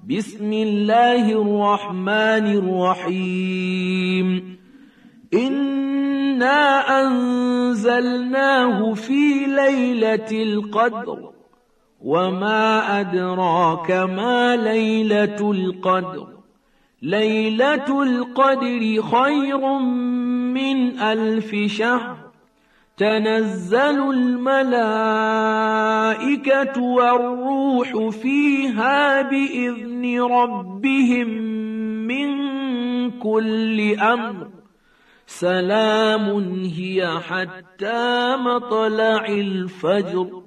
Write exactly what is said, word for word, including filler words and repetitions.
بسم الله الرحمن الرحيم إنا أنزلناه في ليلة القدر وما أدراك ما ليلة القدر ليلة القدر خير من ألف شهر تنزل الملائكة والروح فيها بإذن ربهم من كل أمر سلام هي حتى مطلع الفجر